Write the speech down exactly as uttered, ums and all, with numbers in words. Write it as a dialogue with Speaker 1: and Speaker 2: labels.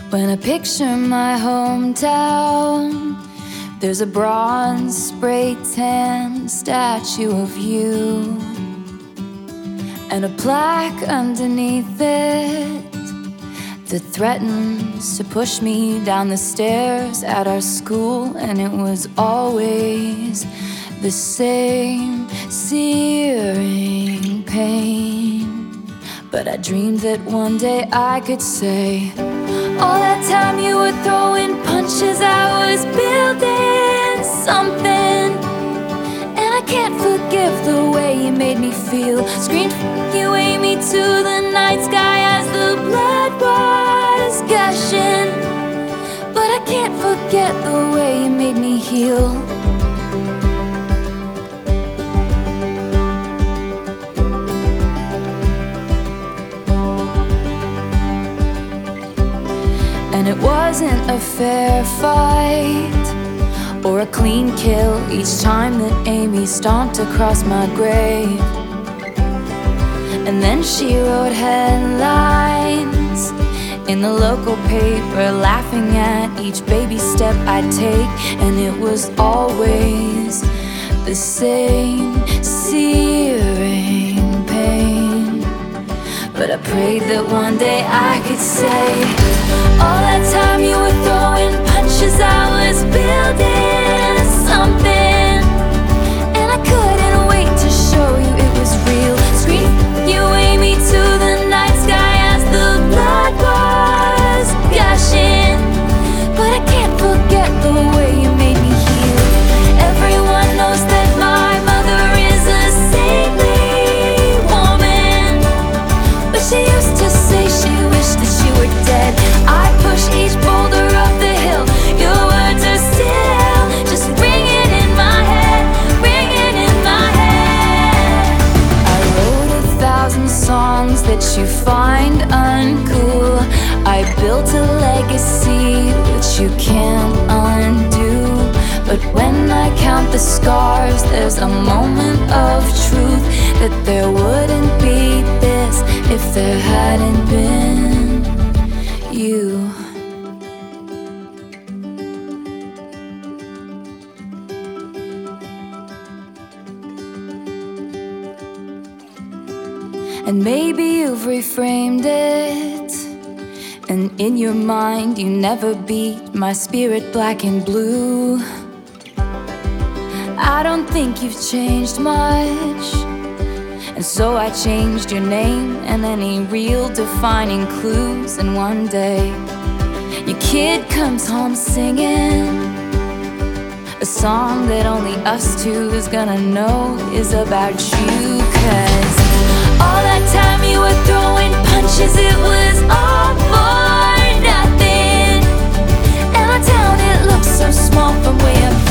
Speaker 1: When I picture my hometown, there's a bronze spray tan statue of you, and a plaque underneath it that threatens to push me down the stairs at our school. And it was always the same searing pain, but I dreamed that one day I could say, all that time you were throwing punches, I was building something. And I can't forgive the way you made me feel. Screamed f you, Amy, to the night sky as the blood was gushing. But I can't forget the way you made me heal. And it wasn't a fair fight or a clean kill each time that Amy stomped across my grave. And then she wrote headlines in the local paper, laughing at each baby step I'd take. And it was always the same searing pain, but I prayed that one day I could say, all that time you were throwing punches, I was building something. And I couldn't wait to show you it was real. Scream you, Amy, to the night sky as the blood was gushing. But I can't forget the way you made me heal. Everyone knows that my mother is a saintly woman, but she used to say she wished that she were dead. I push each boulder up the hill, your words are still just ringing in my head, ringing in my head. I wrote a thousand songs that you find uncool. I built a legacy which you can't undo. But when I count the scars, there's a moment of truth that there wouldn't be this if there hadn't been you. And maybe you've reframed it, and in your mind you never beat my spirit black and blue. I don't think you've changed much, and so I changed your name and any real defining clues. And one day your kid comes home singing a song that only us two is gonna know is about you. Cause all that time you were throwing punches, it was all for nothing. And our town, it looks so small from way up